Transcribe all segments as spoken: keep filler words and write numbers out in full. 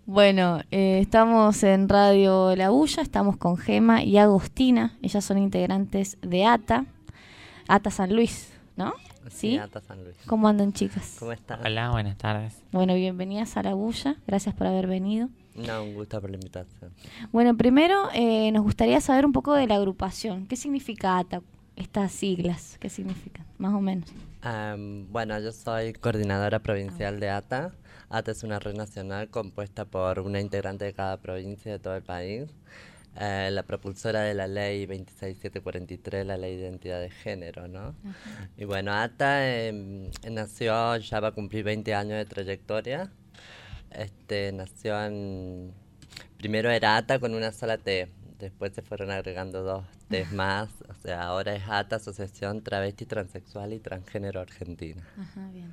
Bueno, eh, estamos en Radio La Bulla, estamos con Gema y Agostina. Ellas son integrantes de ATA, ATA San Luis, ¿no? Sí, ¿Sí? ATA San Luis. ¿Cómo andan, chicas? ¿Cómo están? Hola, buenas tardes. Bueno, bienvenidas a La Bulla. Gracias por haber venido. No, un gusto por la invitación. Bueno, primero eh, nos gustaría saber un poco de la agrupación. ¿Qué significa ATA? Estas siglas, ¿qué significan? Más o menos. Um, bueno, yo soy coordinadora provincial de ATA. ATA es una red nacional compuesta por una integrante de cada provincia de todo el país. Eh, la propulsora de la ley veintiséis mil setecientos cuarenta y tres, la ley de identidad de género, ¿no? Uh-huh. Y bueno, ATA eh, nació, ya va a cumplir veinte años de trayectoria. Este, nació en... Primero era ATA con una sola T. Después se fueron agregando dos T's más, o sea, ahora es ATA, Asociación Travesti, Transexual y Transgénero Argentina. Ajá, bien.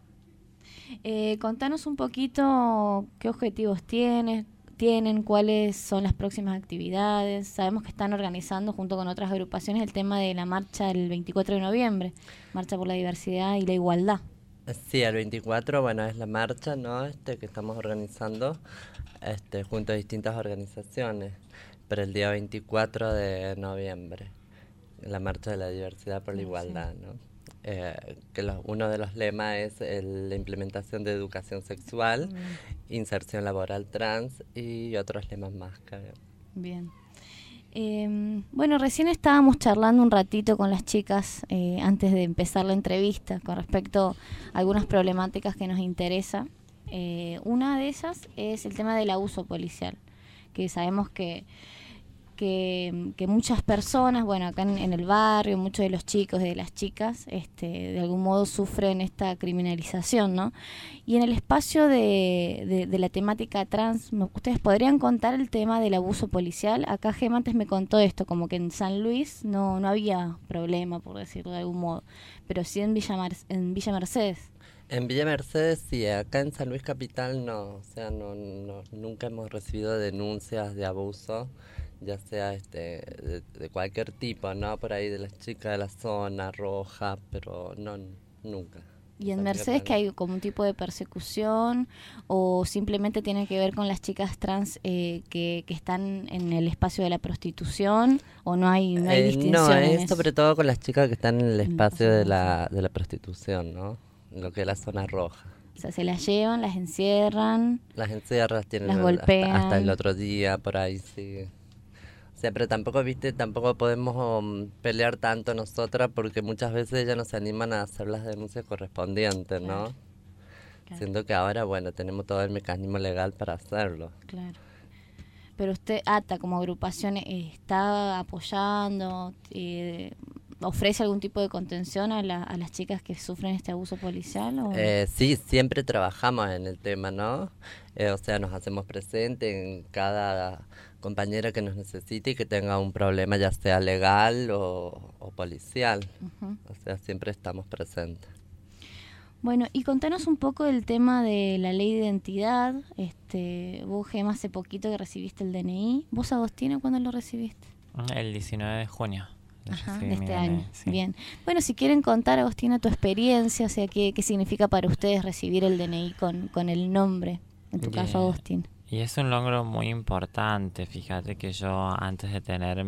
Eh, contanos un poquito qué objetivos tienes, tienen, cuáles son las próximas actividades. Sabemos que están organizando junto con otras agrupaciones el tema de la marcha el veinticuatro de noviembre, Marcha por la Diversidad y la Igualdad. Sí, el veinticuatro, bueno, es la marcha, ¿no? Este que estamos organizando este, junto a distintas organizaciones. Pero el día veinticuatro de noviembre, la Marcha de la Diversidad por la Igualdad, ¿no? Eh, que lo, uno de los lemas es el, la implementación de educación sexual, mm. inserción laboral trans y otros lemas más. Creo. Bien. Eh, bueno, recién estábamos charlando un ratito con las chicas eh, antes de empezar la entrevista con respecto a algunas problemáticas que nos interesan. Eh, una de ellas es el tema del abuso policial, que sabemos que Que, que muchas personas, bueno, acá en, en el barrio, muchos de los chicos y de las chicas, este, de algún modo sufren esta criminalización, ¿no? Y en el espacio de, de, de la temática trans, ¿ustedes podrían contar el tema del abuso policial? Acá Gema antes me contó esto, como que en San Luis no, no había problema, por decirlo de algún modo, pero sí en Villa, Mar- en Villa Mercedes. En Villa Mercedes sí, acá en San Luis Capital no, o sea, no, no nunca hemos recibido denuncias de abuso, ya sea este de, de cualquier tipo, ¿no? Por ahí de las chicas de la zona roja, pero no, nunca. ¿Y en Mercedes que hay como un tipo de persecución o simplemente tiene que ver con las chicas trans eh, que, que están en el espacio de la prostitución o no hay, no hay eh, distinción? No, en es eso? sobre todo con las chicas que están en el espacio de la, de la prostitución, ¿no? Lo que es la zona roja. O sea, se las llevan, las encierran. Las encierras, tienen las el, golpean. Hasta, hasta el otro día, por ahí, sí. O sea, pero tampoco, viste, tampoco podemos um, pelear tanto nosotras porque muchas veces ellas no se animan a hacer las denuncias correspondientes, ¿no? Claro. Claro. Siendo que ahora, bueno, tenemos todo el mecanismo legal para hacerlo. Claro. Pero usted, ATA, como agrupación, ¿está apoyando, eh, ofrece algún tipo de contención a, la, a las chicas que sufren este abuso policial? ¿O? Eh, sí, siempre trabajamos en el tema, ¿no? Eh, o sea, nos hacemos presentes en cada compañera que nos necesite y que tenga un problema, ya sea legal o, o policial. Uh-huh. O sea, siempre estamos presentes. Bueno, y contanos un poco del tema de la ley de identidad. Este, vos, Gema, hace poquito que recibiste el D N I. ¿Vos, Agostina, cuándo lo recibiste? El diecinueve de junio. Ajá, de este año. Sí. Bien. Bueno, si quieren contar, Agostina, tu experiencia, o sea, qué, qué significa para ustedes recibir el D N I con, con el nombre, en tu yeah. caso, Agostín. Y es un logro muy importante. Fíjate que yo, antes de tener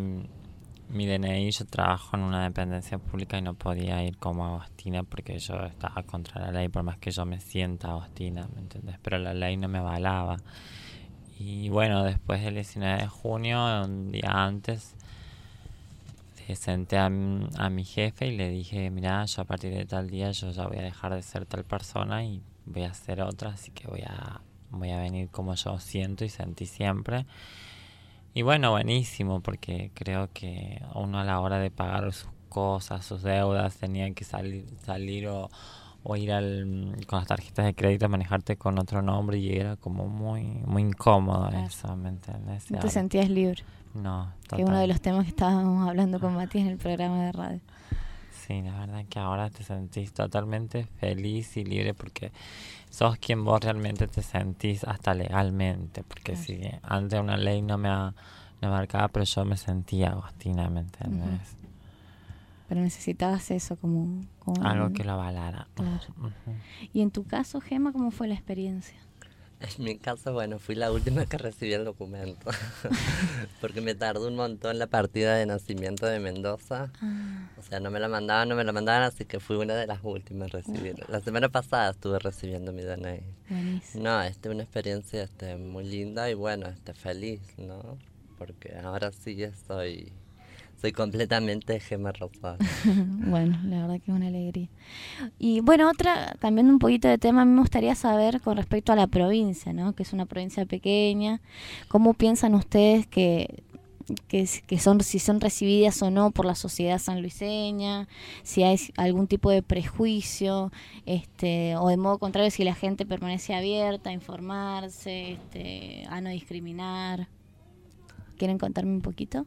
mi D N I, yo trabajo en una dependencia pública y no podía ir como Agostina porque yo estaba contra la ley, por más que yo me sienta Agostina, ¿me entendés? Pero la ley no me avalaba. Y bueno, después del diecinueve de junio, un día antes, le senté a, a mi jefe y le dije, mirá, yo a partir de tal día yo ya voy a dejar de ser tal persona y voy a ser otra, así que voy a, voy a venir como yo siento y sentí siempre. Y bueno, buenísimo, porque creo que uno a la hora de pagar sus cosas, sus deudas, tenía que salir salir o, o ir al con las tarjetas de crédito a manejarte con otro nombre y era como muy muy incómodo claro. Eso, ¿me entiendes? ¿No te sentías libre? No, total. Que es uno de los temas que estábamos hablando con Matías en el programa de radio. Sí, la verdad que ahora te sentís totalmente feliz y libre porque sos quien vos realmente te sentís hasta legalmente, porque claro. Si antes una ley no me, ha, no me marcaba, pero yo me sentía Agostina, ¿me entendés? Uh-huh. Pero necesitabas eso como... como algo que lo avalara. Claro. Uh-huh. Y en tu caso, Gema, ¿cómo fue la experiencia? En mi caso, bueno, fui la última que recibí el documento, porque me tardó un montón la partida de nacimiento de Mendoza. Ah. O sea, no me la mandaban, no me la mandaban, así que fui una de las últimas a recibir. La semana pasada estuve recibiendo mi D N I. Buenísimo. No, este es una experiencia este, muy linda y bueno, este, feliz, ¿no? Porque ahora sí estoy... Soy completamente Gemma Rosado. Bueno, la verdad que es una alegría. Y bueno, otra, cambiando un poquito de tema, a mí me gustaría saber con respecto a la provincia, ¿no? Que es una provincia pequeña. ¿Cómo piensan ustedes que, que, que son, si son recibidas o no por la sociedad sanluiseña? Si hay algún tipo de prejuicio, este, o de modo contrario, si la gente permanece abierta a informarse, este, a no discriminar. ¿Quieren contarme un poquito?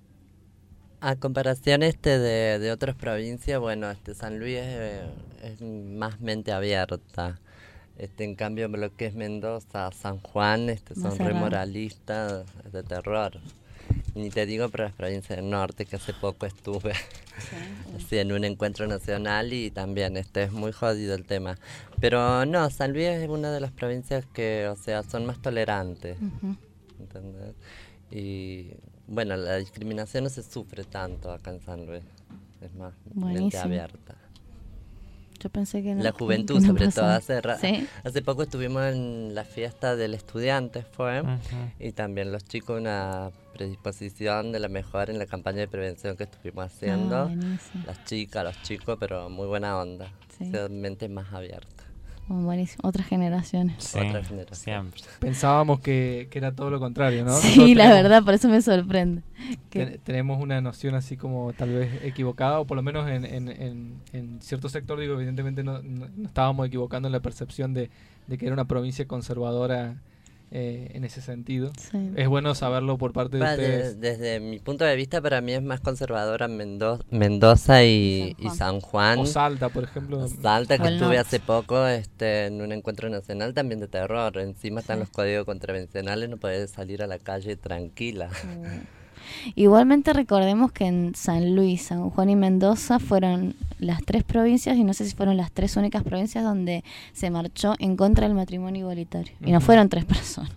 A comparación este de, de otras provincias, bueno, este San Luis es, es más mente abierta. Este, en cambio, lo que es Mendoza, San Juan, este, son re moralistas, de terror. Ni te digo para las provincias del norte, que hace poco estuve sí. así, en un encuentro nacional y también este es muy jodido el tema. Pero no, San Luis es una de las provincias que, o sea, son más tolerantes. Uh-huh. ¿Entendés? Y bueno, la discriminación no se sufre tanto acá en San Luis, es más Buenísimo. Mente abierta. Yo pensé que no. La juventud, no sobre todo. Hace, ra- ¿Sí? hace poco estuvimos en la fiesta del estudiante, fue, uh-huh. y también los chicos una predisposición de la mejor en la campaña de prevención que estuvimos haciendo. Ah, las chicas, los chicos, pero muy buena onda, sí. o sea, mente más abierta. Oh, buenísimo, otras generaciones. Sí, Otras generaciones. Siempre. Pensábamos que, que era todo lo contrario, ¿no? Sí, Nosotros la tenemos, verdad, por eso me sorprende. Ten, tenemos una noción así como tal vez equivocada, o por lo menos en, en, en, en cierto sector, digo, evidentemente no, no, no estábamos equivocando en la percepción de, de que era una provincia conservadora eh, en ese sentido. Sí. Es bueno saberlo por parte de Va, ustedes. De, desde mi punto de vista, para mí es más conservadora Mendoza, Mendoza y, San y San Juan. O Salta, por ejemplo. Salta, que estuve hace poco este, en un encuentro nacional también de terror. Encima están sí. los códigos contravencionales, no podés salir a la calle tranquila. Sí. Igualmente recordemos que en San Luis, San Juan y Mendoza fueron las tres provincias, y no sé si fueron las tres únicas provincias donde se marchó en contra del matrimonio igualitario. Uh-huh. Y no fueron tres personas,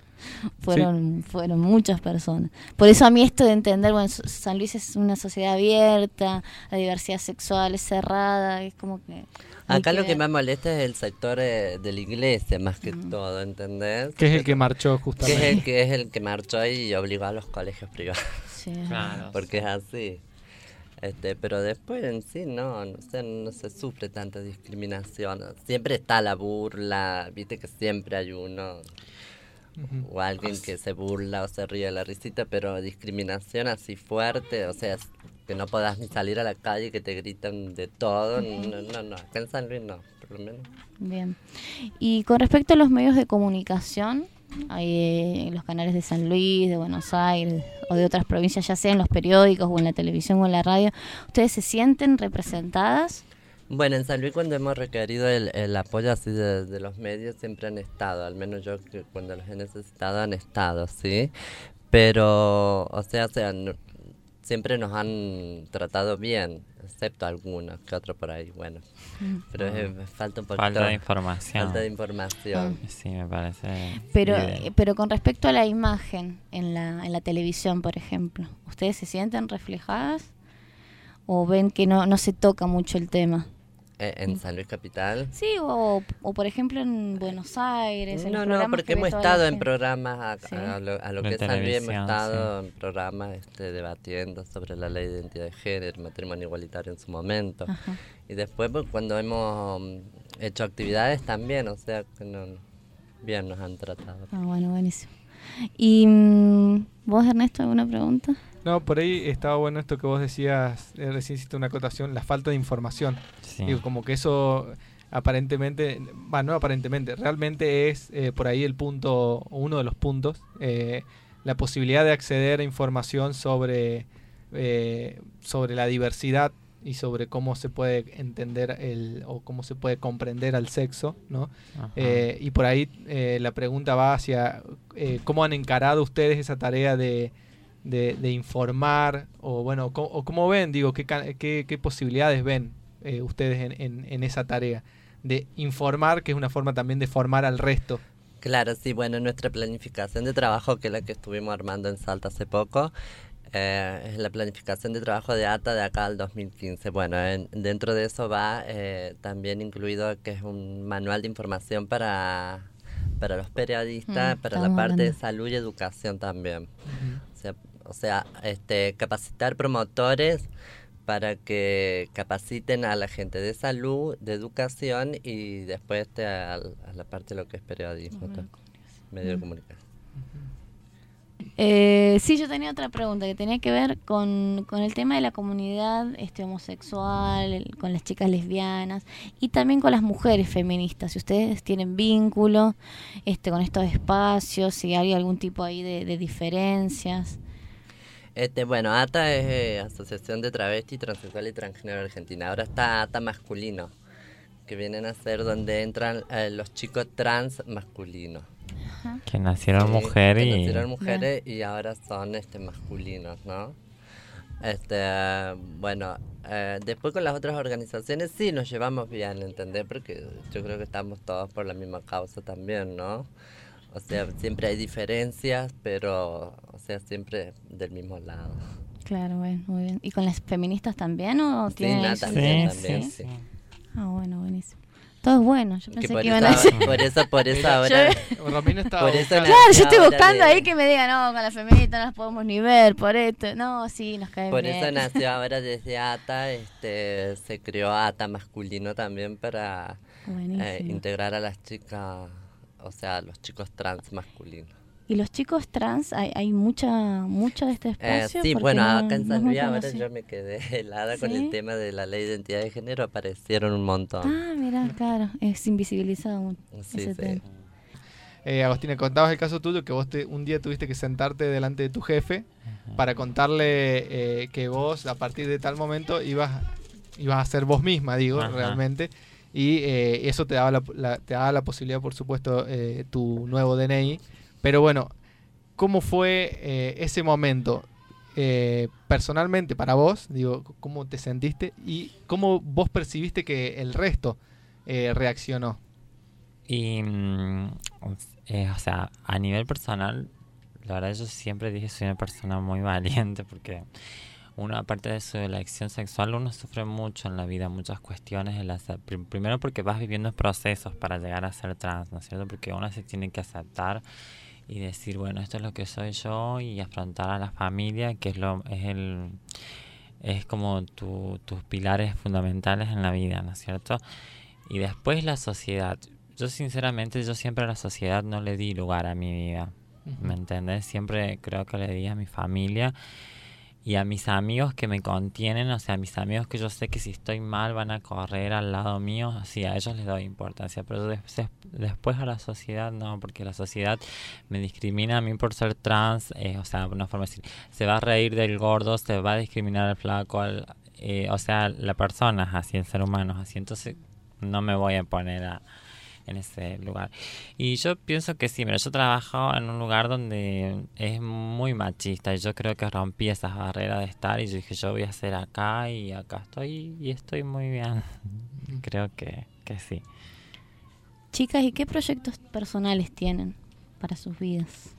fueron sí. fueron muchas personas. Por eso a mí esto de entender, bueno, San Luis es una sociedad abierta, la diversidad sexual es cerrada, es como que... Acá que lo que más molesta es el sector eh, de la iglesia, más que uh-huh. todo, ¿entendés? Que es el que marchó justamente. Que es el que, es el que marchó y obligó a los colegios privados. Sí. Claro. Porque es así. Este, pero después en sí no, no sé, no se sufre tanta discriminación. Siempre está la burla, viste que siempre hay uno uh-huh. o alguien que se burla o se ríe de la risita, pero discriminación así fuerte, o sea, que no podás ni salir a la calle, que te gritan de todo, uh-huh. no, no, no, acá en San Luis no, por lo menos. Bien. Y con respecto a los medios de comunicación, hay en los canales de San Luis, de Buenos Aires o de otras provincias, ya sea en los periódicos o en la televisión o en la radio, ¿ustedes se sienten representadas? Bueno, en San Luis cuando hemos requerido el, el apoyo así de, de los medios siempre han estado, al menos yo que cuando los he necesitado han estado, ¿sí? Pero, o sea, o sea no, siempre nos han tratado bien, excepto algunos, que otros por ahí, bueno. Pero eh, falta un poquito... Falta de información. Falta de información. Sí, me parece... Pero eh, pero con respecto a la imagen en la, en la televisión, por ejemplo, ¿ustedes se sienten reflejadas o ven que no, no se toca mucho el tema? ¿En San Luis Capital? Sí, o, o por ejemplo en Buenos Aires. En no, no, porque hemos estado en programas, a, ¿sí? a, lo, a lo que es San Luis hemos estado sí. en programas este, debatiendo sobre la ley de identidad de género, matrimonio igualitario en su momento. Ajá. Y después pues, cuando hemos hecho actividades también, o sea, que no, bien nos han tratado. Ah, bueno, buenísimo. ¿Y vos, Ernesto, alguna pregunta? No, por ahí estaba bueno esto que vos decías, eh, recién hiciste una acotación, la falta de información. Sí. Digo, como que eso aparentemente, bueno, no aparentemente, realmente es eh, por ahí el punto, uno de los puntos, eh, la posibilidad de acceder a información sobre, eh, sobre la diversidad y sobre cómo se puede entender el o cómo se puede comprender al sexo, ¿no? Eh, y por ahí eh, la pregunta va hacia eh, cómo han encarado ustedes esa tarea de De, de informar, o bueno, co- o cómo ven, digo, qué, qué, qué posibilidades ven eh, ustedes en, en, en esa tarea de informar, que es una forma también de formar al resto. Claro, sí, bueno, nuestra planificación de trabajo, que es la que estuvimos armando en Salta hace poco, eh, es la planificación de trabajo de ATA de acá al dos mil quince. Bueno, en, dentro de eso va eh, también incluido que es un manual de información para, para los periodistas, Mm, para la estamos parte de hablando. salud y educación también. Ujú. O sea, o sea este, capacitar promotores para que capaciten a la gente de salud, de educación y después este, a, a la parte de lo que es periodismo, todo, medio de Mm. comunicación. Eh, sí, yo tenía otra pregunta que tenía que ver con, con el tema de la comunidad este, homosexual, el- con las chicas lesbianas y también con las mujeres feministas. Si ustedes tienen vínculo este, con estos espacios, si hay algún tipo ahí de, de diferencias. Este, bueno, ATA es eh, Asociación de Travesti, Transexual y Transgénero Argentina. Ahora está ATA Masculino, que vienen a ser donde entran eh, los chicos trans masculinos. Que nacieron Sí, mujer que y... nacieron mujeres y ahora son este masculinos, ¿no? Este, bueno, eh, después con las otras organizaciones sí nos llevamos bien, ¿entendés? Porque yo creo que estamos todos por la misma causa también, ¿no? O sea, siempre hay diferencias, pero, o sea, siempre del mismo lado. Claro, bueno, muy bien. ¿Y con las feministas también o Sí, tienen nada, ahí su también, interés? también, ¿Sí? sí. Ah, bueno, buenísimo. Todo es bueno, yo Que pensé por que eso, iban a decir... por eso, por eso Mira, ahora... Romina estaba Por eso buscando- Claro, yo estoy ahora buscando de- ahí que me digan, no, con las feministas no las podemos ni ver, por esto. No, sí, nos caen Por bien. eso nació ahora desde ATA, este, se creó ATA masculino también para eh, Buenísimo. integrar a las chicas, o sea, a los chicos trans masculinos. ¿Y los chicos trans, hay, hay mucha mucho de este Eh, espacio? sí, Porque bueno, no- acá en no es San muy Luis ahora conocido. yo me quedé helada con ¿Sí? el tema de la ley de identidad de género, aparecieron un montón. Ah, mira, claro, es invisibilizado un- Sí, ese sí. tema. Eh, Agostina, contabas el caso tuyo que vos te, un día tuviste que sentarte delante de tu jefe para contarle eh, que vos a partir de tal momento ibas, ibas a ser vos misma, digo, Ajá. realmente. Y eh, eso te daba la, la- te daba la posibilidad, por supuesto, eh, tu nuevo D N I. Pero bueno, ¿cómo fue eh, ese momento eh, personalmente para vos? Digo, ¿cómo te sentiste? Y cómo vos percibiste que el resto eh, reaccionó. Y, mm, eh, o sea, a nivel personal, la verdad yo siempre dije soy una persona muy valiente porque uno, aparte de su elección sexual, uno sufre mucho en la vida, muchas cuestiones. El hacer, prim- primero porque vas viviendo procesos para llegar a ser trans, ¿no es cierto? Porque uno se tiene que aceptar y decir, bueno, esto es lo que soy yo y afrontar a la familia, que es lo es el es como tu, tus pilares fundamentales en la vida, ¿no es cierto? Y después la sociedad. Yo sinceramente, yo siempre a la sociedad no le di lugar a mi vida, ¿me entendés? Siempre creo que le di a mi familia y a mis amigos que me contienen, o sea, a mis amigos que yo sé que si estoy mal van a correr al lado mío, así a ellos les doy importancia, pero después, después a la sociedad no, porque la sociedad me discrimina a mí por ser trans, eh, o sea, de una forma así, se va a reír del gordo, se va a discriminar al flaco, al, eh, o sea, la persona es así, el ser humano es así, entonces no me voy a poner a en ese lugar. Y yo pienso que sí, mira, yo trabajo en un lugar donde es muy machista y yo creo que rompí esas barreras de estar y yo dije, yo voy a hacer acá y acá estoy y estoy muy bien. Creo que, que sí. Chicas, ¿y qué proyectos personales tienen para sus vidas?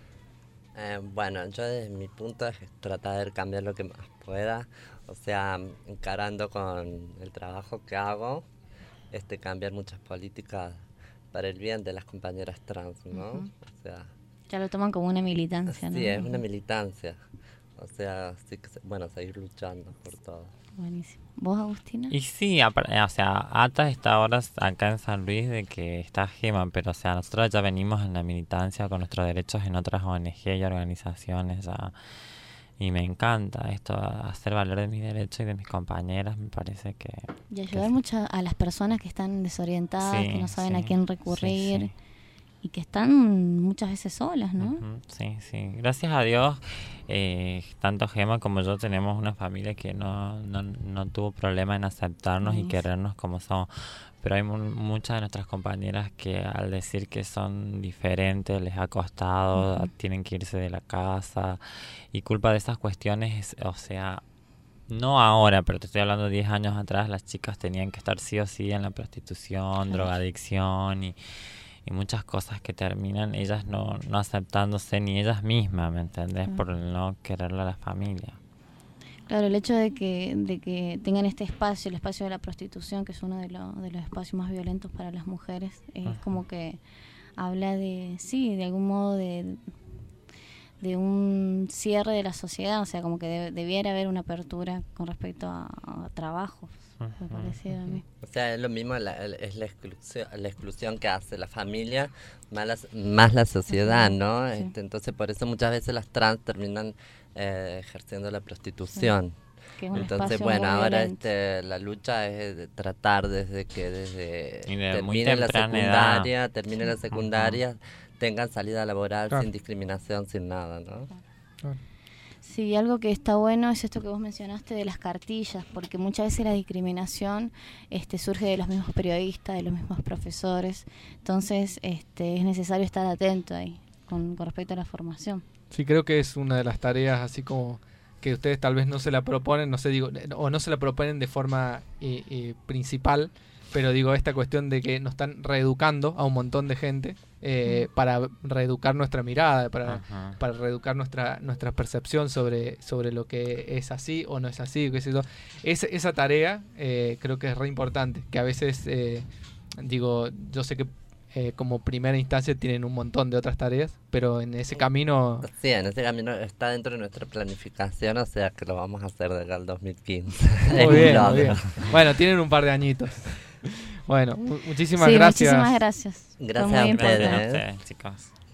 Eh, bueno, yo desde mi punto es tratar de cambiar lo que más pueda, o sea, encarando con el trabajo que hago, este cambiar muchas políticas para el bien de las compañeras trans, ¿no? Ujú. O sea, Ya lo toman como una militancia, ¿no? sí, es una militancia, o sea, sí que, se- bueno, seguir luchando por todo. Buenísimo. ¿Vos, Agustina? Y sí, apar- o sea, ATA está ahora acá en San Luis de que está Gema, pero o sea, nosotros ya venimos en la militancia con nuestros derechos en otras O N G y organizaciones ya. Y me encanta esto, hacer valer de mis derechos y de mis compañeras, me parece que... Y ayudar mucho a las personas que están desorientadas, Sí, que no saben sí, a quién sí, recurrir sí. y que están muchas veces solas, ¿no? Ujú, sí, sí. Gracias a Dios, eh, tanto Gema como yo tenemos una familia que no, no, no tuvo problema en aceptarnos y Buenísimo. querernos como somos. Pero hay mu- muchas de nuestras compañeras que al decir que son diferentes les ha costado, Ujú. tienen que irse de la casa y culpa de esas cuestiones, es- o sea, no ahora, pero te estoy hablando diez años atrás, las chicas tenían que estar sí o sí en la prostitución, drogadicción y... y muchas cosas que terminan ellas no, no aceptándose ni ellas mismas, ¿me entendés? Uh-huh. Por el no quererle a la familia. Claro, el hecho de que de que tengan este espacio, el espacio de la prostitución, que es uno de, lo, de los espacios más violentos para las mujeres, es uh-huh. como que habla de, sí, de algún modo de... de un cierre de la sociedad, o sea, como que de, debiera haber una apertura con respecto a, a trabajos, uh-huh. me parece a mí. O sea, es lo mismo, la, es la exclusión, la exclusión que hace la familia más la, más la sociedad, ¿no? Sí. Este, entonces, por eso muchas veces las trans terminan eh, ejerciendo la prostitución. Sí. Entonces, bueno, ahora este, la lucha es de tratar desde que desde de termine la secundaria, edad. termine la secundaria, uh-huh. tengan salida laboral claro. sin discriminación, sin nada, ¿no? Claro. Sí, algo que está bueno es esto que vos mencionaste de las cartillas, porque muchas veces la discriminación este, surge de los mismos periodistas, de los mismos profesores, entonces este, es necesario estar atento ahí con, con respecto a la formación. Sí, creo que es una de las tareas así como que ustedes tal vez no se la proponen, no sé, digo, o no se la proponen de forma eh, eh, principal, pero digo, esta cuestión de que nos están reeducando a un montón de gente eh, mm. para reeducar nuestra mirada, para, uh-huh. para reeducar nuestra nuestra percepción sobre, sobre lo que es así o no es así, qué sé yo. Es, esa tarea eh, creo que es re importante, que a veces, eh, digo, yo sé que eh, como primera instancia tienen un montón de otras tareas, pero en ese camino... Sí, en ese camino está dentro de nuestra planificación, o sea que lo vamos a hacer de acá al dos mil quince. Muy bien, muy bien. Bueno, tienen un par de añitos. Bueno, muchísimas sí, gracias. Muchísimas gracias. Gracias a ustedes, chicos.